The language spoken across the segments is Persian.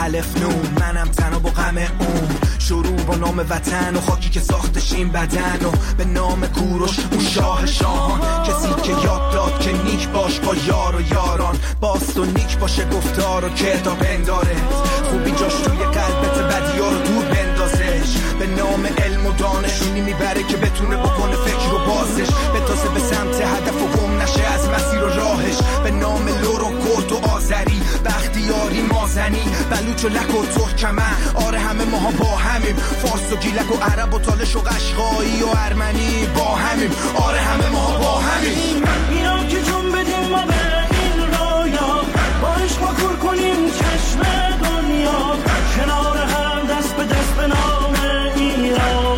الف نون، منم تنها با غم اون. شروع با نام وطن و خاکی که ساختشیم بدن و به نام کوروش اون شاه شاهان، کسی که یاد داد که نیک باش با یار و یاران، باست و نیک باشه گفتار و کتاب انداره، خوبی جاش توی قلبت بدیا رو دور بندازش. به نام علم و دانش اونی میبره که بتونه بکنه فکر رو بازش، بتازه به سمت هدف و گم نشه از مسیر و راهش. به نام لور و کرد و آذری، بختیاری مازنی، بلوچ و لک و ترکمن، آره همه ماها با همیم، فارس و گیلک و عرب و تالش و قشقایی و ارمنی با همیم، آره همه ماها با همیم. ایران که جون بدیم ما به این رویا، باش ما کور کنیم چشم دنیا، کنار هم دست به دست به نام ایران.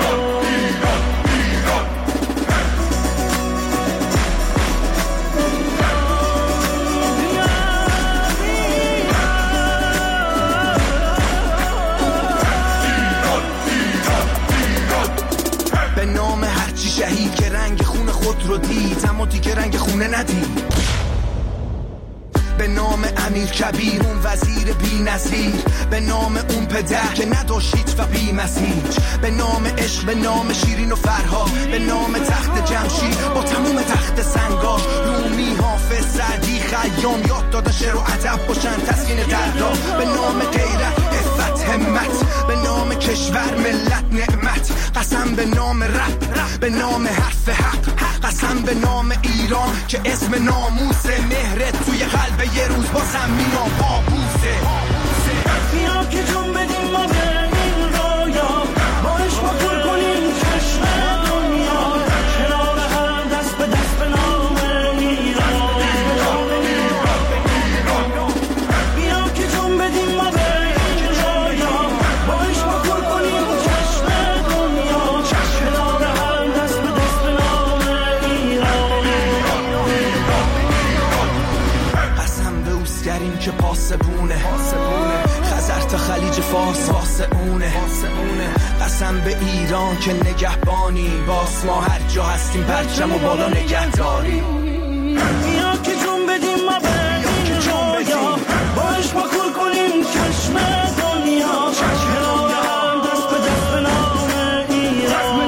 به نام هرچی شهید که رنگ خون خود رو دید اما دیگه رنگ خونه ندید. به نام امیر کبیر اون وزیر بی نظیر، به نام اون پدر که نداشت هیچ و بی مسیر، به نام عشق، به نام شیرین و فرهاد، به نام تخت جمشید با تموم تخت سنگاش، رومی، حافظ، سعدی، خیام، یاد دادن شعر و ادب باشن تسکین دردا. به نام غیرت، عفت، همت، به نام کشور، ملت، نعمت، قسم به نام رب، به نام حرف حق، قسم به نام ایران که اسم ناموسه، مهرت توی قلب یه روز بازم مینا بابوسه. بیا که جون بدیم ما به این رویا، باش ما کور کنیم چشم دنیا، کنار هم دست به دست به نام ایران. بیا که جون بدیم ما به این رویا، باش ما کور کنیم چشم دنیا، کنار هم دست به دست به نام ایران. قسم به اوسگریم که پاسبونه، خزر تا خلیج فارس واسه اونه. قسم به ایران که نگهبانی، باس ما هر جا هستیم پرچم و بالا نگهداریم. بیا که جون بدیم ما به این رویا، باش ما کور کنیم چشم دنیا، کنار هم دست به دست به نام ایران.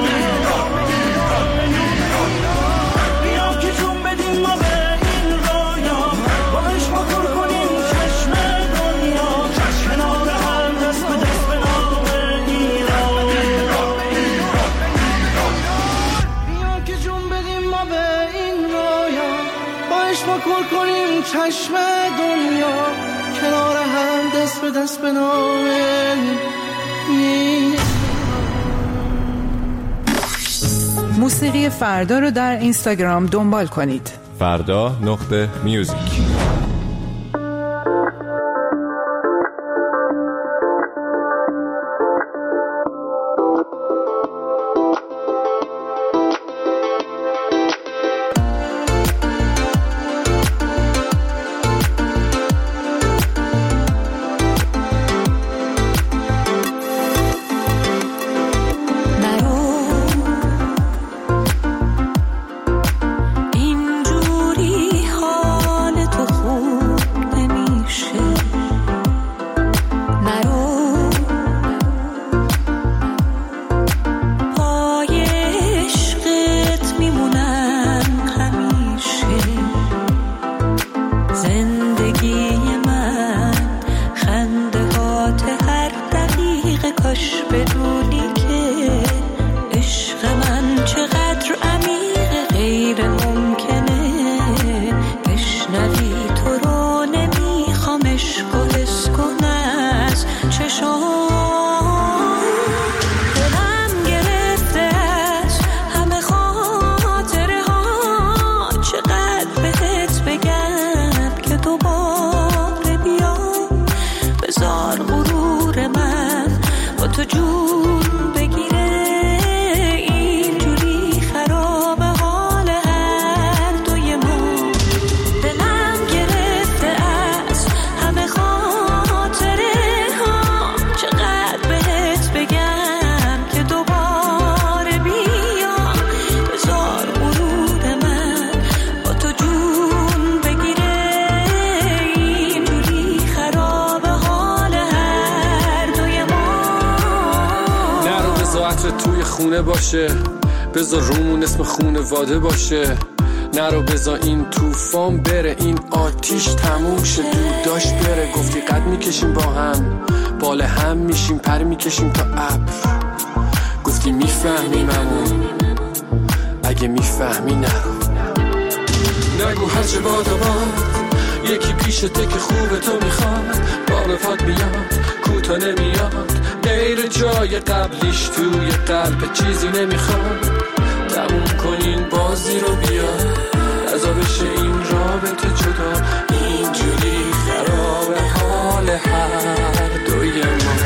بیا که جون بدیم ما به این رویا، باش ما کور کنیم چشم دنیا، کنار هم دست به دست به نام ایران. بیا که جون بدیم ما به این رویا، باش ما کور کنیم چشم دنیا، کنار هم دست به دست به نام ایران. موسیقی فردا رو در اینستاگرام دنبال کنید. فردا.music. خونه باشه، بذار رومون اسم خونه واده باشه. نرو بذار این توفان بره، این آتیش تموم شه، دود داشت بره. گفتی قد میکشیم با هم، بال هم میشیم، پر میکشیم تا ابر. گفتی میفهمیممون، اگه میفهمی نرو. نگو هرچه باد و باد، یکی پیشته که خوبه تو میخواد. بار پاد میاد، کوتا نمیاد، غیر جای قبلیش توی قلب چیزی نمیخواد. تموم کنین بازی رو بیا، ازا بشه این رابطه جدا. اینجوری خراب حال هر دوی ما.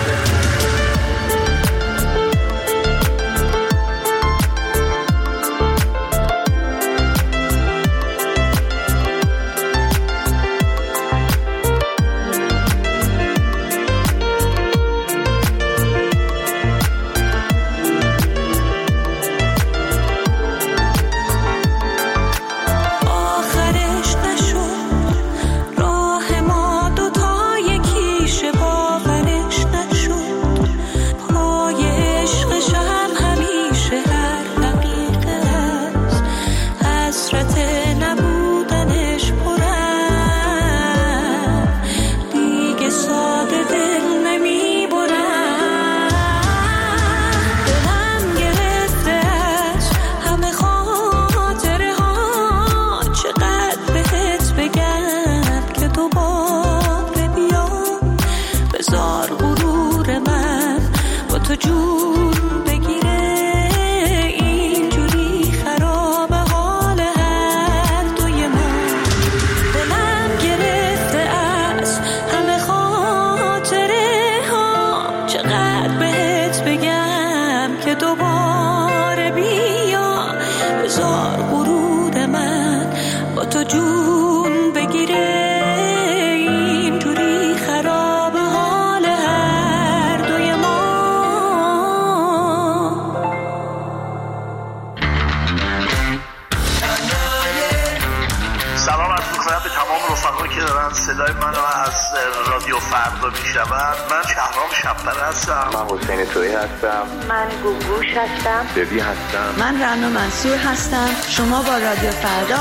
صدای منو از رادیو فردا میشنون. من شهرام شب‌پر هستم. من حسین تویی هستم. من گوگوش هستم. ببی هستم. من رنا منصور هستم. شما با رادیو فردا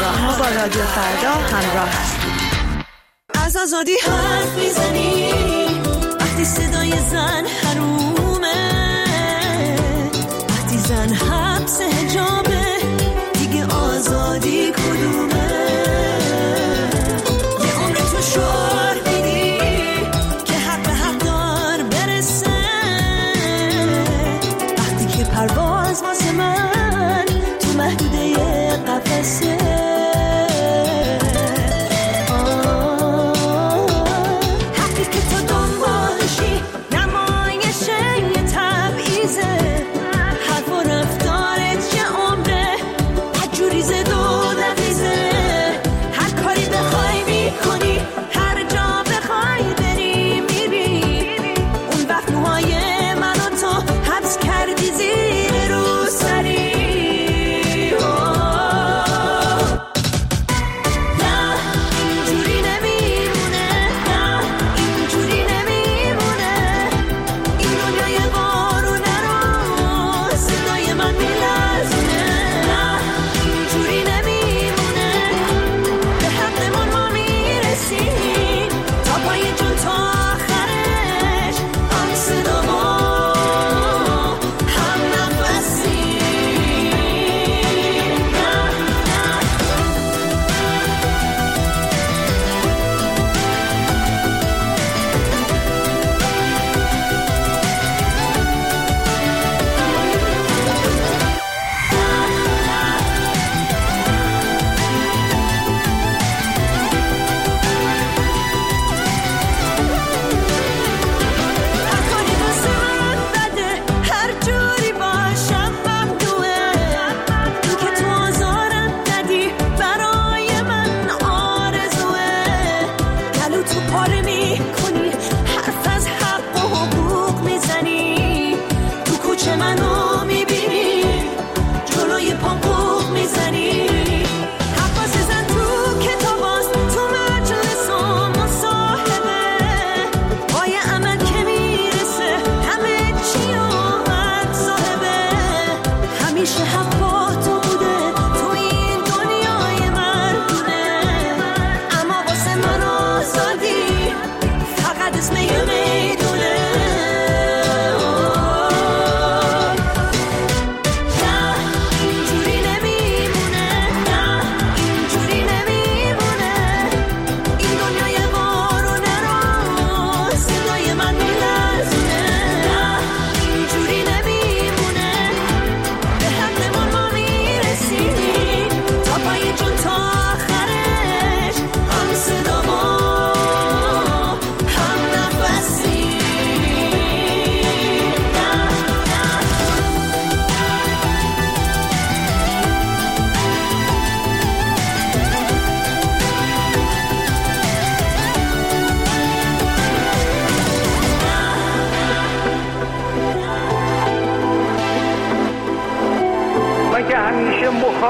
همراه هستید. از آزادی حرف میزنی وقتی صدای زن حرومه، وقتی زن حبس حجابه، دیگه آزادی کدومه؟ شعار میدی که حق به حق دار برسه، وقتی که پرواز واسه من تو محدوده قفسه. حقی که تو دنبالشی نمایش یه تبعیزه، حرف و رفتارت چه عمره بدجوری زد و نقیزه.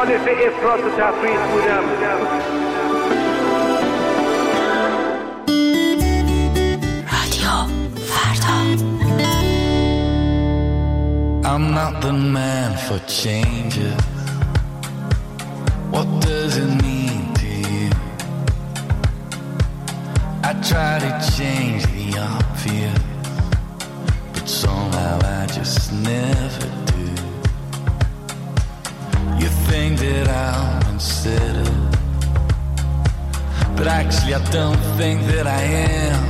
مخالف افراط و تفریط بودم. I'm not the man for changes. What does it mean to you? I try to change the obvious, but somehow I just never do. You think that I'm unsettled, but actually I don't think that I am.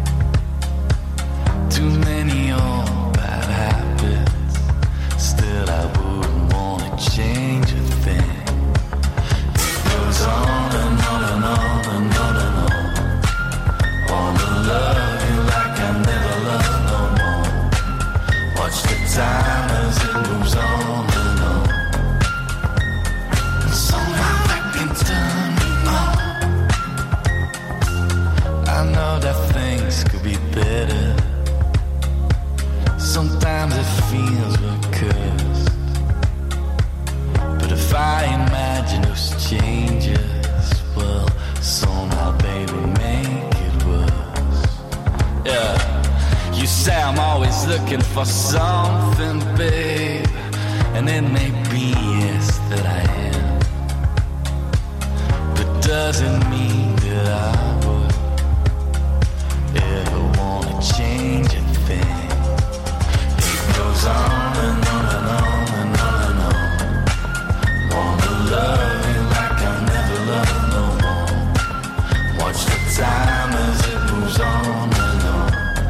Too many old bad habits, still I wouldn't want to change a thing. It goes on and on and on and on and on. Wanna love you like I never loved no more. Watch the time as it moves on and on. And somehow that can turn me on. I know that things could be better. Sometimes it feels we're cursed, but if I imagine those changes, well, somehow they will make it worse. Yeah, you say I'm always looking for something, babe, and it may be yes that I am, but doesn't mean that I would ever want to change a thing. Goes on and on and on and on and on. Wanna love you like I never loved no more. Watch the time as it moves on and on.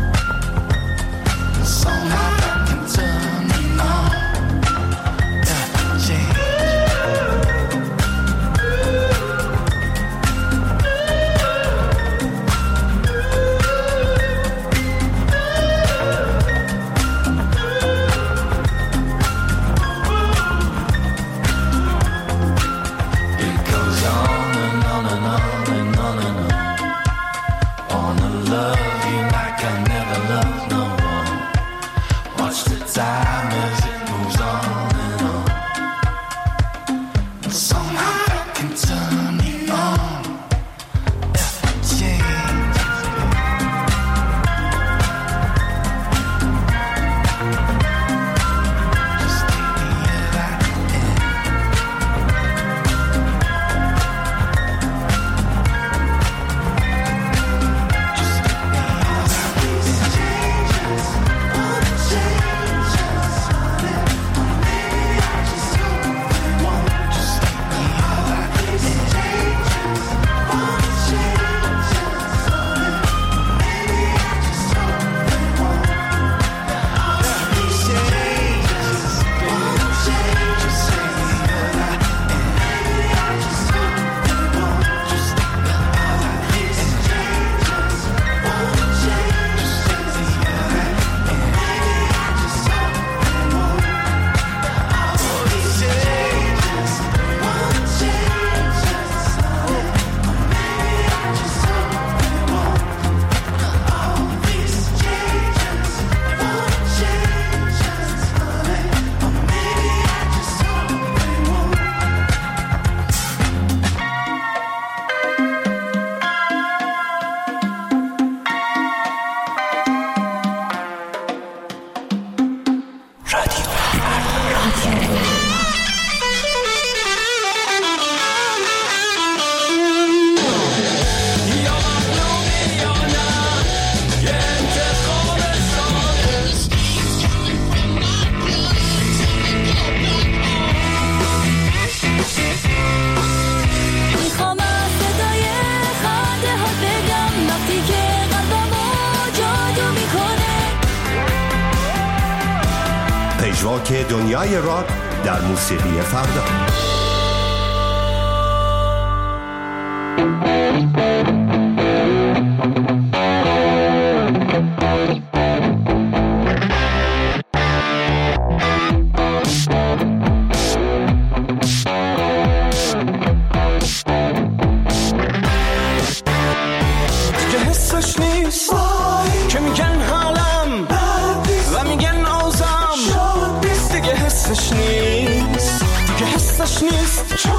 And somehow that can turn me on. That can change. Time as it moves on and on. And somehow that can turn me on. That changes. Just take me as I am. Just take me as I am. پژواک دنیای راک در موسیقی فردا. حسش نیست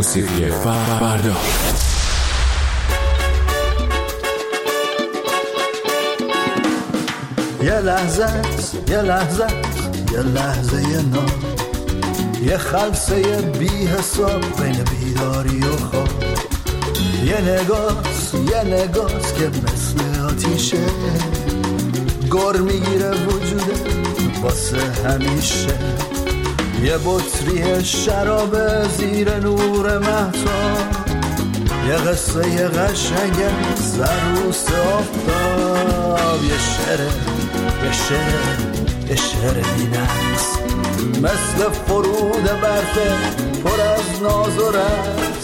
موسیقی فردا. یه لحظه نام، یه خلصه بی حساب بین بیداری و خواب، یه نگاس که مثل آتیشه گر میگیره وجوده واسه همیشه، یه بطری شراب زیر نور مهتاب، یه قصه قشنگ سروس آفتاب، یه شعر بی‌نقص مثل فرود برفه پر از ناز و رقص،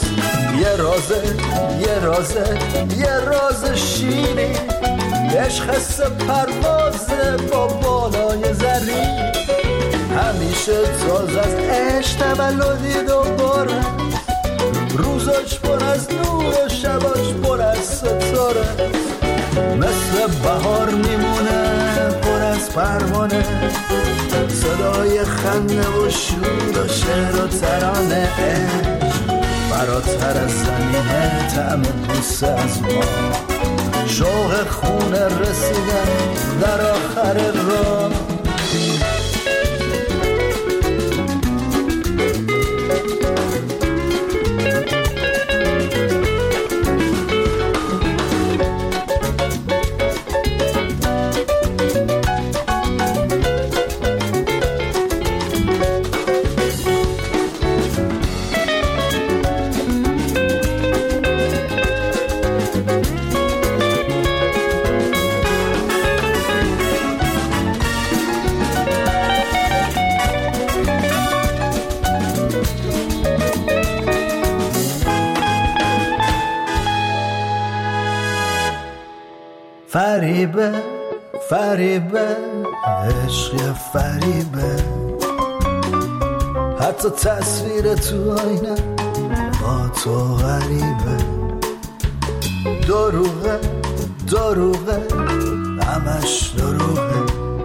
یه راز شیرین، عشق حس پروازه با بالای زرین، همیشه تازه از عشق تولدی دوباره، روزاش پر از نور و شباش پر از ستاره، مثل بهار میمونه پر از پروانه، صدای خنده و شور و شعر و ترانه، عشق فراتر از زمینه، طعم بوسه از ما، شوق خونه رسیدن در آخر راه. فریبه عشق فریبه، حتی تصویر تو آینه با تو غریبه، دروغه همش دروغه،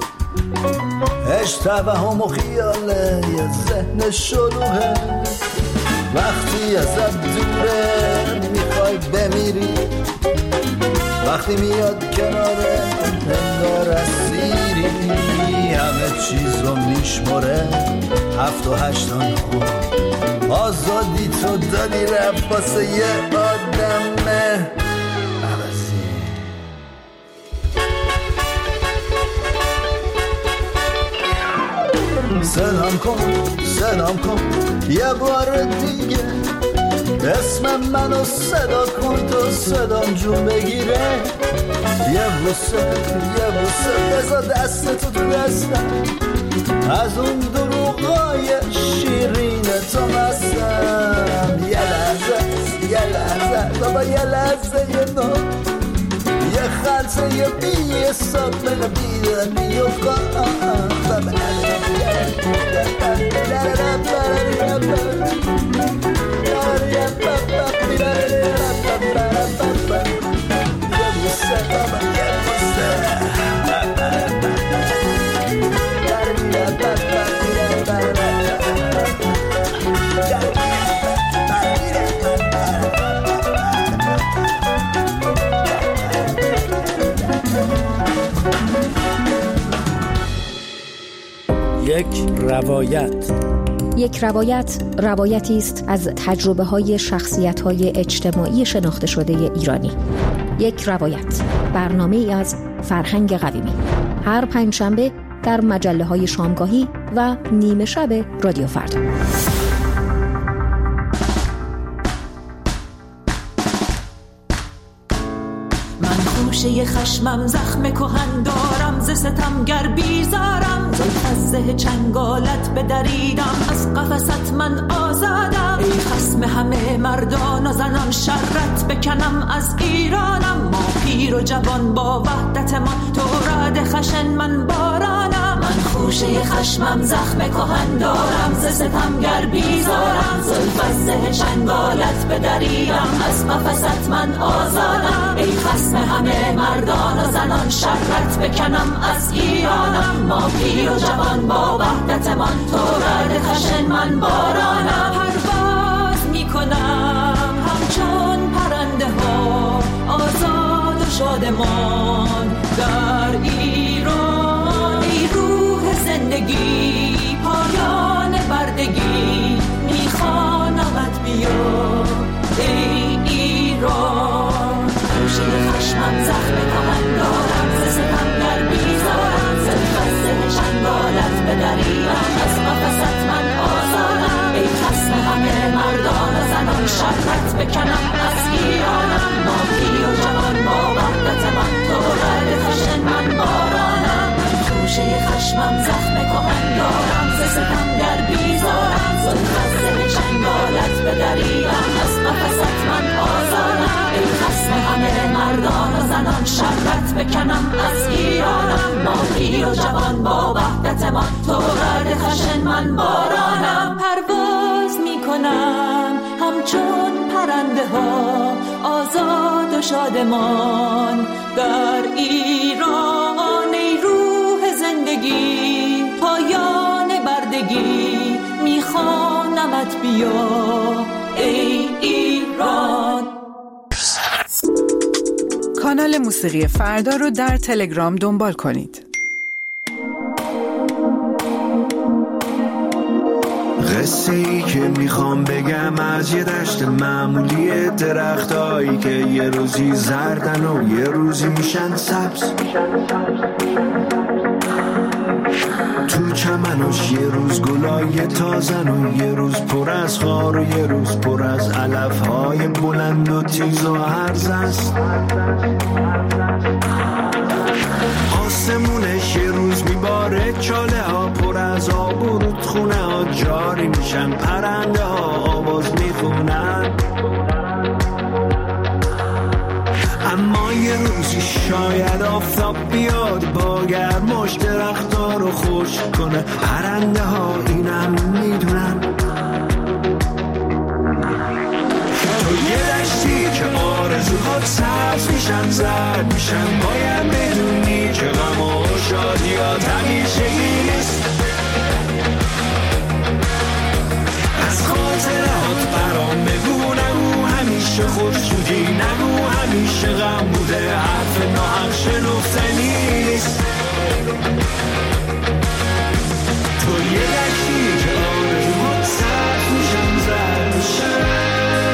عشق توهم و خیاله یه ذهن شلوغه، وقتی ازت دوره میخوای بمیری، وقتی میاد کناره انگار اسیری، همه چیز رو میشمره 7 و 8 خوب، آزادی تو دادی رفت واسه یه آدم عوضی. سلام کن یه بار دیگه، اسم منو صدا کن تو صدام جون بگیره، یه بوسه بذار دستتو تو دستم، از اون دروغای شیرین تو مستم، یه لحظه بابا یه لحظه یه نو، یه خلصه یه بی حساب من بیدنی و خواب، یک روایت روایتی است از تجربه‌های شخصیت‌های اجتماعی شناخته شده ایرانی. یک روایت، برنامه‌ای از فرهنگ قویمی، هر پنجشنبه در مجله‌های شامگاهی و نیمه شب رادیو فردا. خوشه خشمم زخم کهن دارم، ز ستمگر بیزارم، زلف چنگالت بدریدم، از قفست من آزادم، ای خصم همه مردان و زنان، شرت بکنم از ایرانم، ما پیر و جوان با وحدت ما، تو رعد خشن من بارانم، من خوشه خشمم زخم کهن دارم، ز ستمگر بیزارم، زلف چنگالت بدریدم، از قفست من آزادم، ای خصم همه مردان و زنان، شرت بکنم از ایرانم، ما پیر و جوان با وحدت من، تو رعد خشن من بارانم، پرواز میکنم شادمان در ایران. ای روح زندگی پایان بردگی میخوانمت بیا ای ایران. خوشه خشمم زخم کهن دارم ز ستم در بیزارم زلفت چنگالت به دریم از قفست من آزارم. ای خصم همه مردان و زنان شربت بکنم از ایرانم. ماهی و جوان با وحدت من تو رد خشن من بارانم. خوشه خشمم زخم کهن دارم ز ستم در بیزارم زلفت چنگالت به دریم از قفست من آزارم. ای خصم همه مردان و زنان شربت بکنم از ایرانم. ماهی و جوان با وحدت من تو رد خشن من بارانم. پرواز میکنم همچون پرنده ها آزاد و شادمان در ایران. ای روح زندگی پایان بردگی میخوانمت بیا ای ایران. کانال موسیقی فردا رو در تلگرام دنبال کنید. قصه ای که میخوام بگم از یه دشت معمولی، درختایی که یه روزی زردن و یه روزی میشن سبز. تو چمنش یه روز گلای تازن و یه روز پر از خار و یه روز پر از علفهای بلند و تیز و هرز است. آسمونش یه روز میباره چاله ها پر از آب و رودخونه ها جاری میشن پرنده ها آواز میخونن. اما یه روزی شاید آفتاب بیاد با گرماش درخت‌ها رو خشک کنه. پرنده ها اینم میدونن. تو یه دشتی که آرزوهات سبز میشن زرد میشن باید بدونی که غم و شادیات همیشگی نیست. از خاطرات برام بگو نگو همیشه خوششودی نگو همیشه غم بوده حرف ناحق شنفتنی نیست. تو یه دشتی که آرزوهات سبز میشن زرد میشن.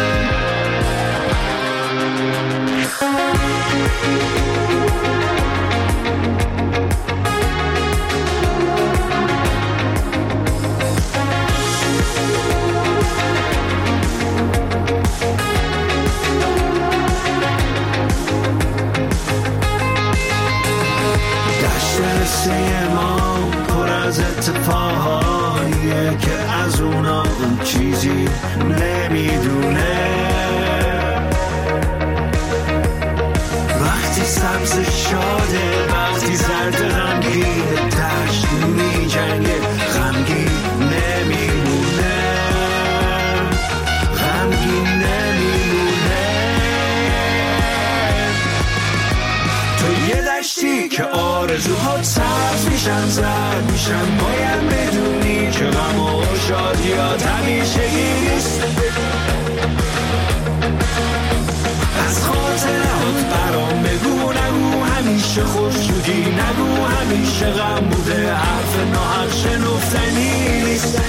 قصه ما پر از اتفاقاییه که از اونا اون چیزی نمیدونه. وقتی سبز شاده وقتی زرد غمگین دشت میجنگه غمگین نمیمونه غمگین نمیمونه. تو یه دشتی که آرزوهات سبز میشن زرد میشن باید بدونی که غم و شادیات همیشگی نیست. از خاطرات برام بگو نگو همیشه خوششودی نگو همیشه غم بوده حرف ناحق شنفتنی نیست.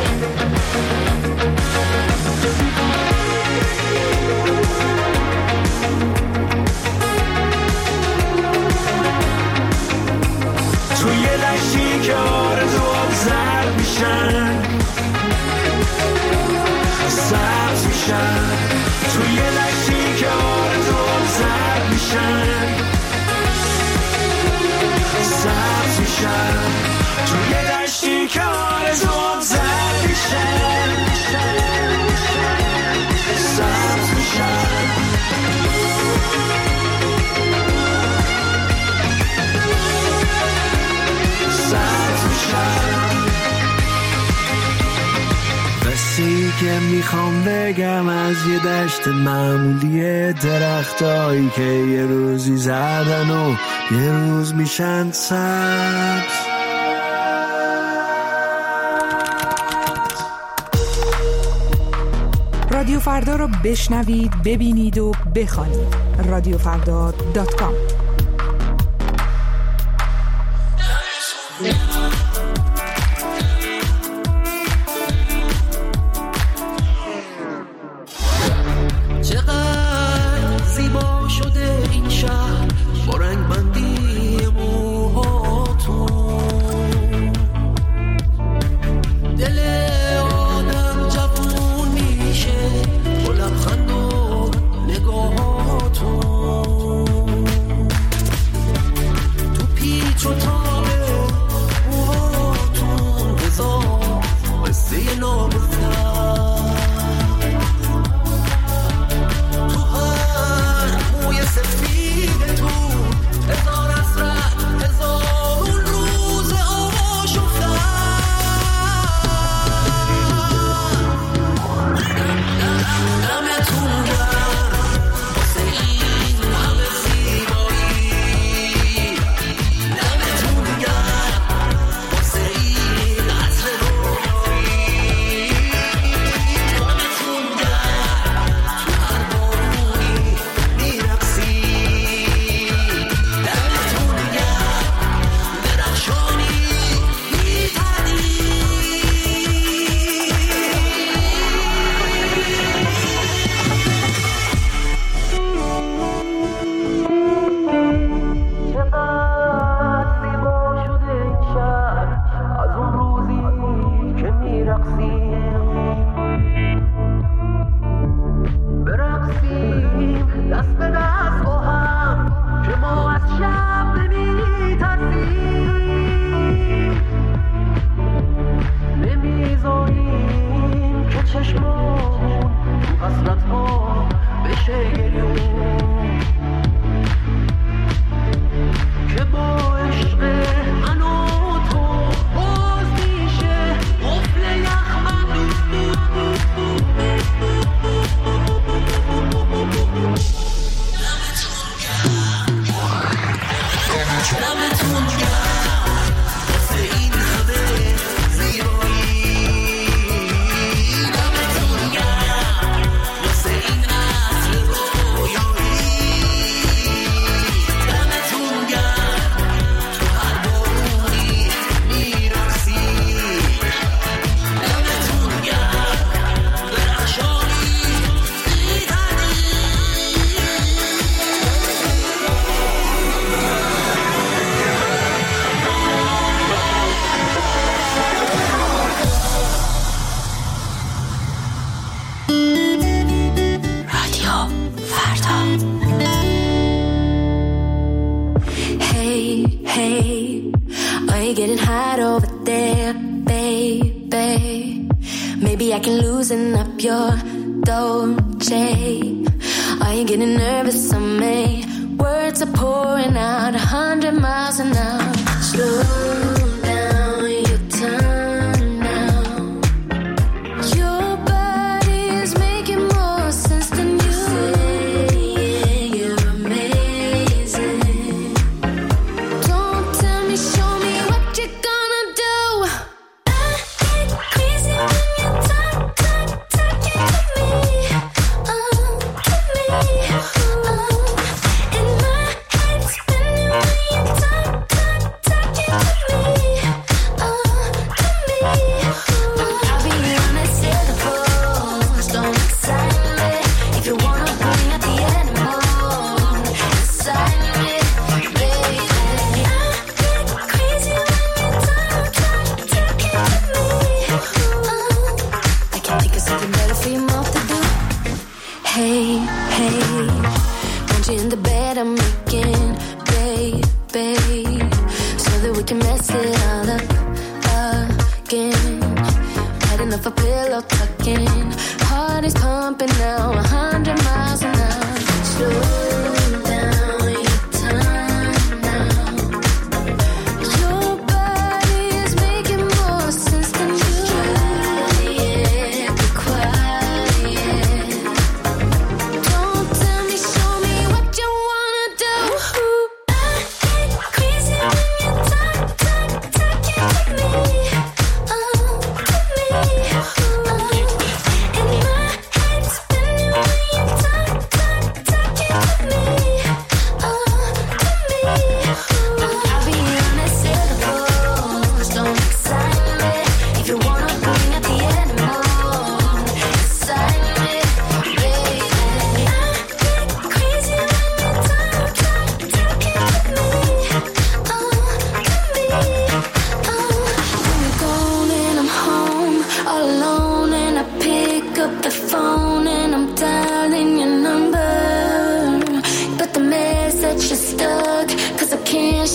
توی دشتی که آرزوات زرد میشن سبز میشن. توی دشتی که آرزوات زرد میشن سبز میشن. توی دشتی که آرزوات زرد میشن سبز میشن. قصه‌ای که میخوام بگم از یه دشت معمولی، درختایی که یه روزی زردن و یه روز میشن سبز. رادیو فردا را بشنوید، ببینید و بخوانید. radiofrda.com. چقدر زیبا شده این شهر با رنگ بندی موهاتون، دل آدم جوون میشه با لبخند و نگاهاتون، تو پیچ و تاب موهاتون بذار قصه نامفتر، سفید تو هزار اسرت هزار روز آشفتن، دمتون گرم واسه این همه زیبایی، دمتون گرم واسه این عطر رویایی، دمتون گرم تو هر بارونی میرقصی،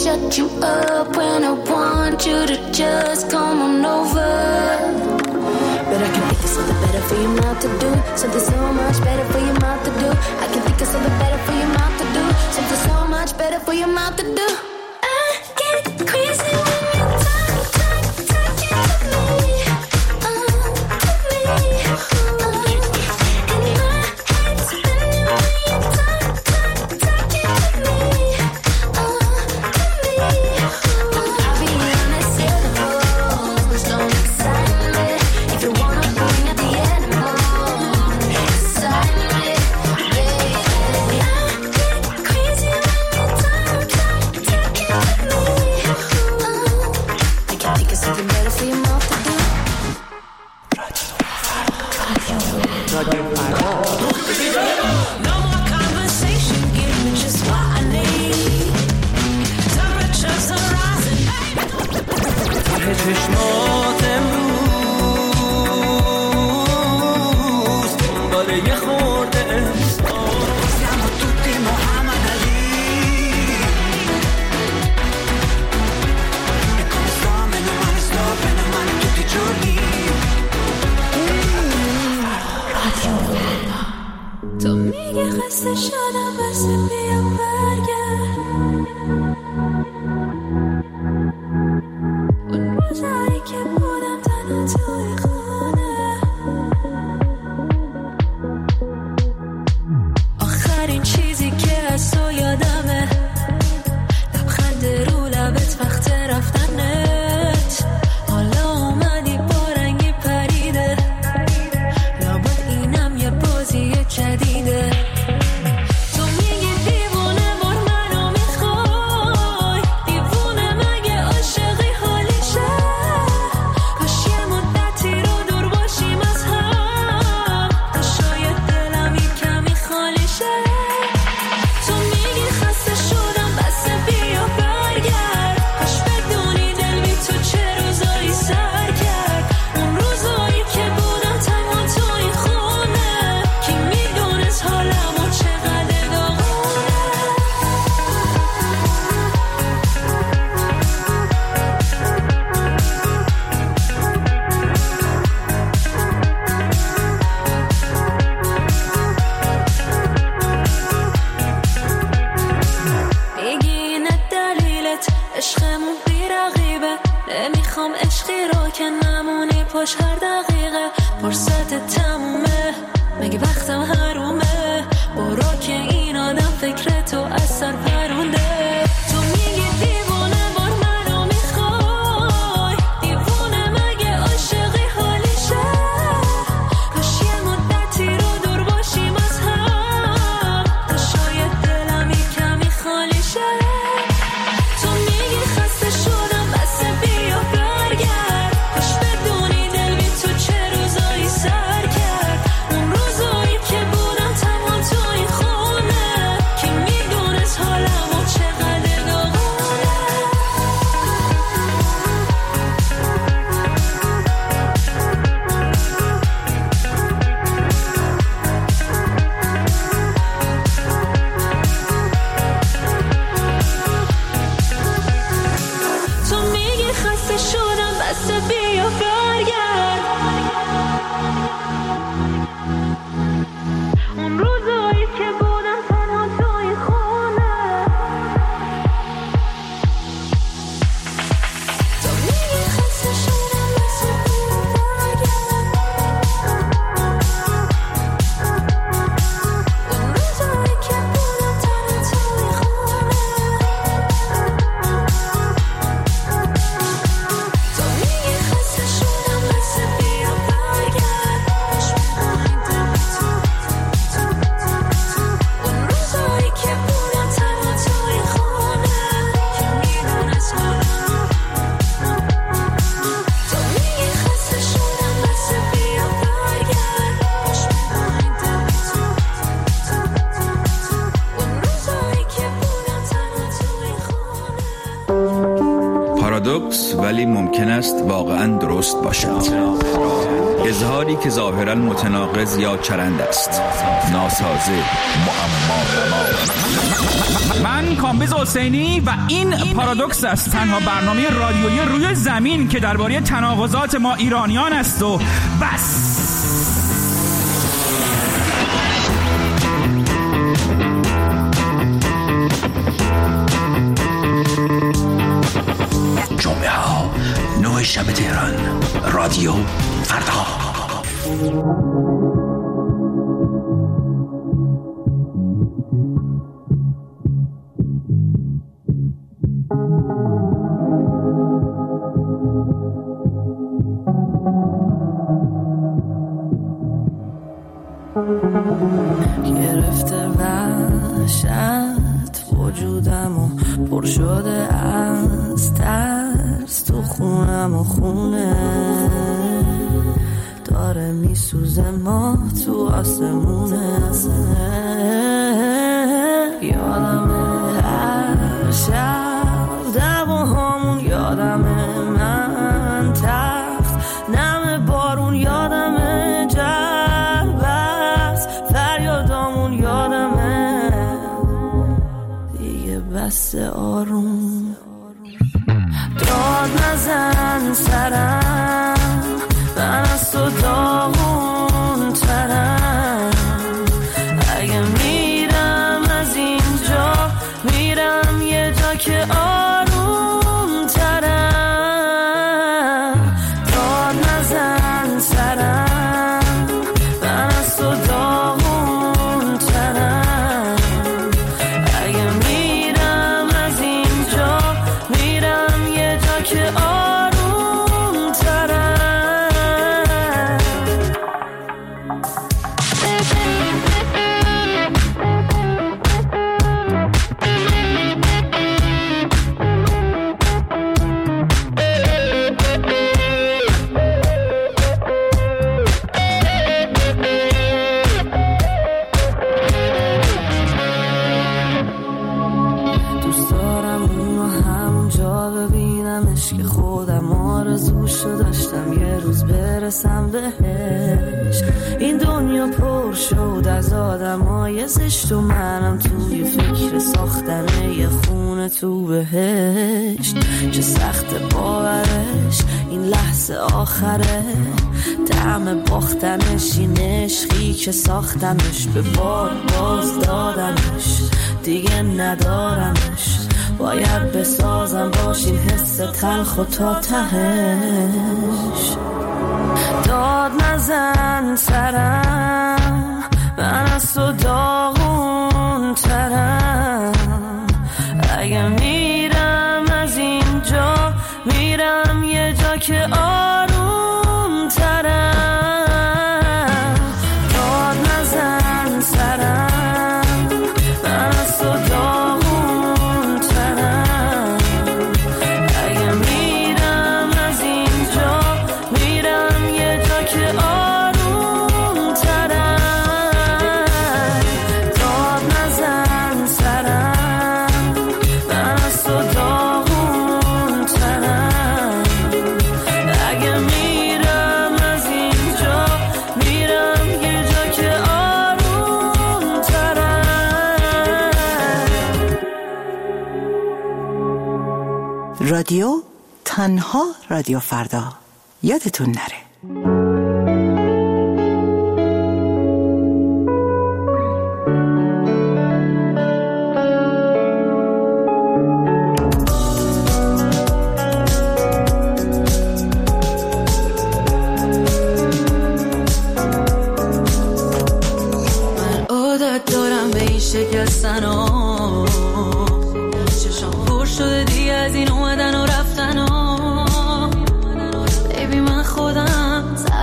shut you up when I want you to just come on over. But I can think of something better for your mouth to do. Something so much better for your mouth to do. I can think of something better for your mouth to do. Something so much better for your mouth to do. I get crazy when you talk to me. چشمات امروز دنباله یه خورده احساس siamo tutti Muhammad Ali e come sto meno male tutti i giorni تو میگه خسته شدم بس بیا برگرد اون روزایی که بودم تنها توی خانه آخرین چیزی که از تو یادمه لبخند رو لبت وقت رفتنت حالا اومدی با رنگی پریده لابد اینم یه بازی جدیده تو میگی دیوونه بار منو میخوای دیوونه مگه عاشقی حالیشه کاش یه مدتی رو دور باشیم از هم تا شاید دلم یه کمی خالیشه تو میگی خسته شدم بس بیا برگرد کاش بدونی دل بی تو چه روزایی سر کرد اون روزایی که بودم تنها تو این خونه کی میدونست حالمو چقدر داغونه میگی اینه دلیلت عشقمون بی رقیبه نمیخوام عشقی رو که نمونی پشت هر دقیقه فرصت تمومه مگه وقتم حرومه برو که این آدم فکر تو از سر پرونده تو میگی دیوونه بار منو میخوای دیوونه مگه عاشقی حالیشه کاش یه مدتی رو دور باشیم از هم تا شاید دلم یه کمی خالیشه تو میگی خسته شدم بس بیا برگرد کاش بدونی دل بی تو چه روزایی سر کرد اون روزایی که بودم تنها تو این خونه است ولی ممکن است واقعا درست باشد. اظهاری که ظاهرا متناقض یا چرند است. ناسازه، معما. من کامبیز حسینی و این پارادوکس است، تنها برنامه رادیویی روی زمین که درباره تناقضات ما ایرانیان است و بس. جمعه ها 9 شب تهران، رادیو فردا. گرفته وحشت وجودم و پر شده از ترس، تو خونم و خونه داره میسوزه، ما تو آسمونه. یادمه هر شب دعواهامون، یادمه من تخت نم بارون، یادمه جربت فریادامون، یادمه دیگه بس آروم. داد نزن سرم، من از تو داغون ترم. اگه میرم از اینجا، میرم یه جا که آروم ترم. داد نزن سرم، من از تو داغون ترم. اگه میرم از اینجا، میرم یه جا که آروم ترم. دوست دارم اونو همونجا ببینمش که خودم آرزوشو داشتم یه روز برسم بهش. این دنیا پر شد از آدمای زشت و منم توی فکر ساختن یه خونه تو بهشت. چه سخت باورش این لحظه آخره، طعم باختنش این عشقی که ساختمش، به بار باز دادمش دیگه ندارمش. باید بسازم باش این حس تلخ و تا تهش. داد نزن سرم، من از تو داغون ترم. اگه میرم از اینجا، میرم یه جا که آروم ترم. داد نزن سرم، من از تو داغون ترم. اگه میرم از اینجا، میرم یه جا که آروم ترم. داد نزن سرم، من از تو داغون ترم. اگه میرم از اینجا، میرم یه جا که آروم ترم. رادیو تنها رادیو فردا، یادتون نره. من عادت دارم به این شکستن ها، چشم پر شده دیگه از این اومدن و رفتن ها. بیبی من خودم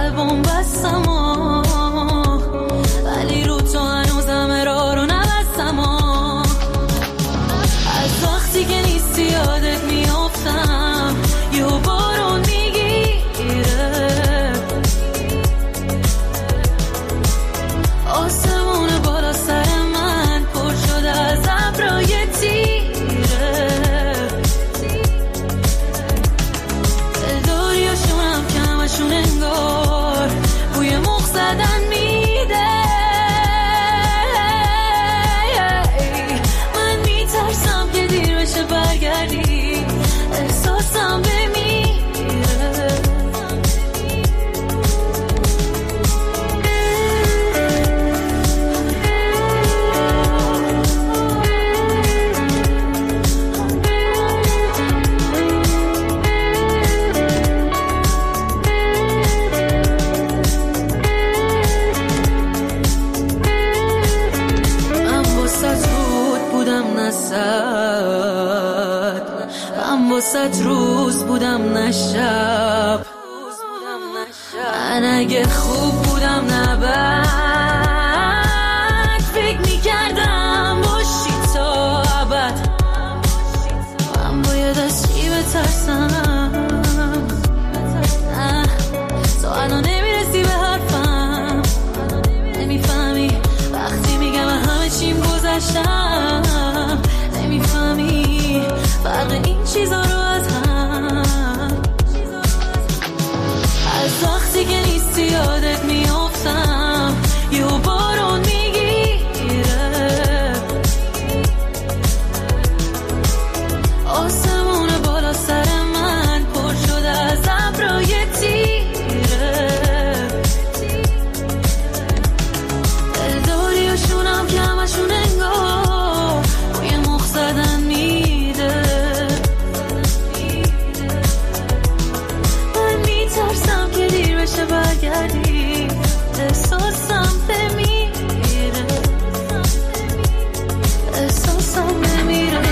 واسط روز بودم نه شب، من اگه خوب بودم نه بد، فکر میکردم باشی تا ابد، من باید از چی بترسم؟ نه تو الان نمیرسی به حرفم، نمیفهمی وقتی میگم همه چیم گذشتم، نمیفهمی فرق این چیزا رو از هم، از وقتی که نیستی یادت میافتم، یه بارون میگیره، آسمون بالا سر من پر شده از ابرای تیره، دلداری و شونم که همشون انگار روی مخ زدن میده، من میترسم که دیر بشه برگردی، احساسم بمیره، احساسم بمیره.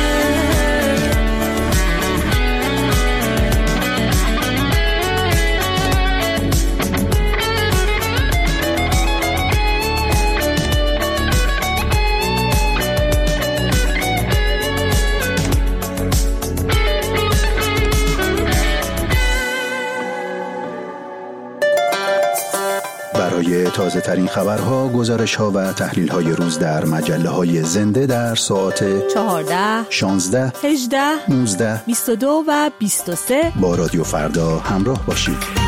برای تازه ترین خبرها، گزارش ها و تحلیل های روز در مجله های زنده در ساعت 14 16 18 19 22 و 23 با رادیو فردا همراه باشید.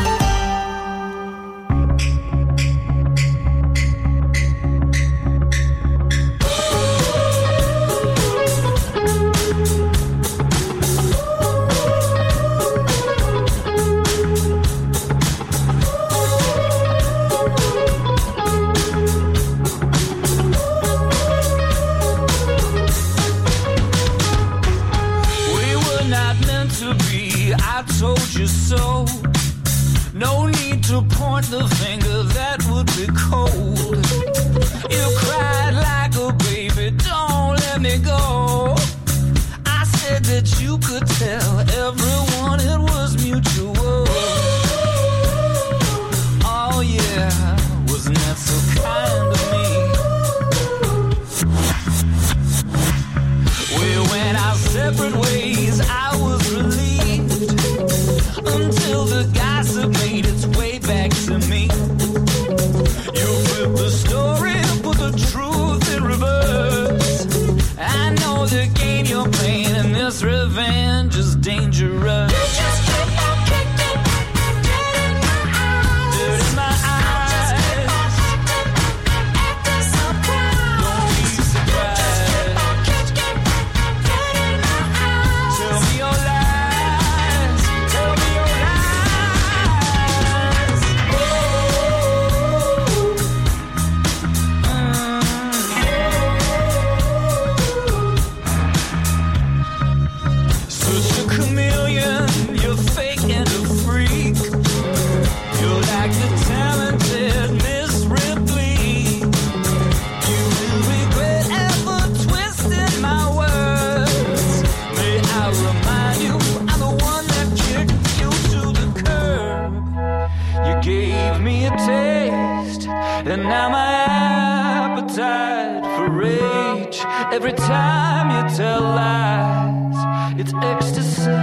Every time you tell lies, it's ecstasy.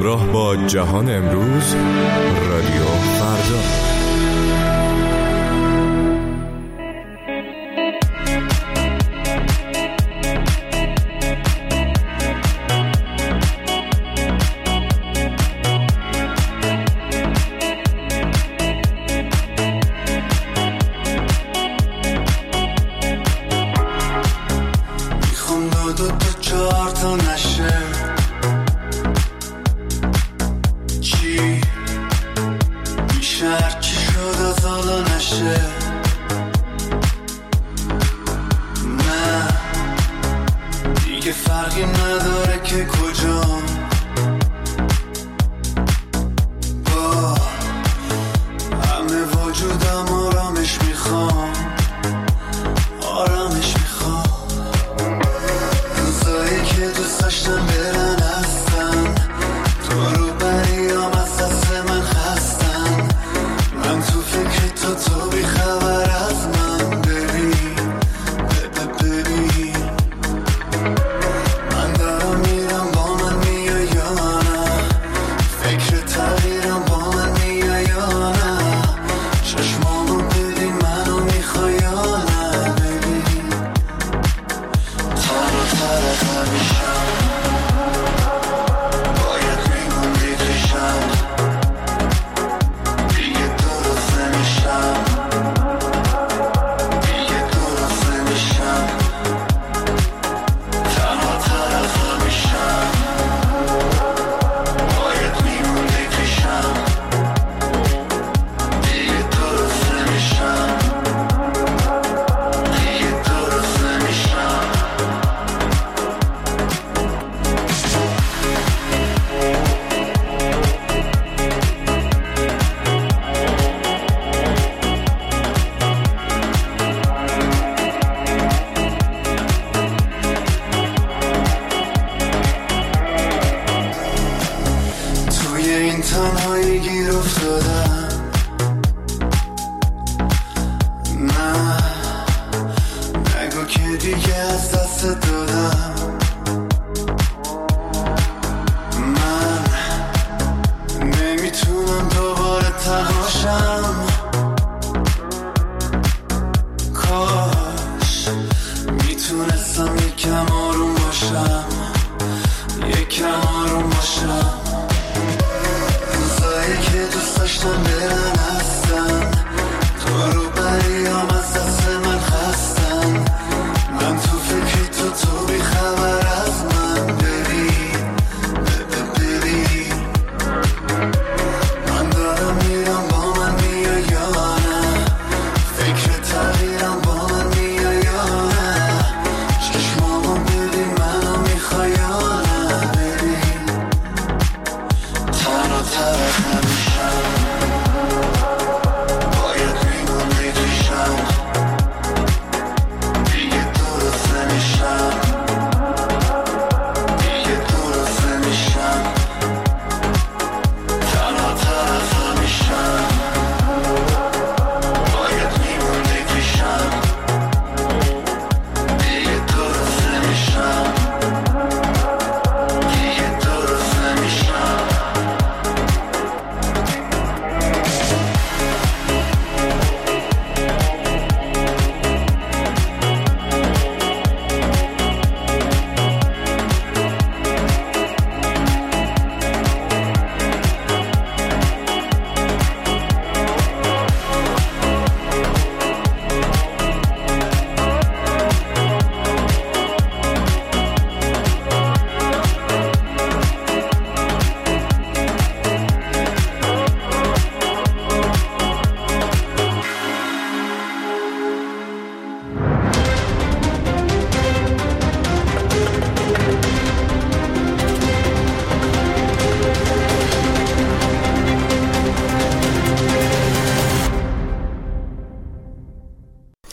همراه با جهان امروز، رادیو فردا. میتونستم یکم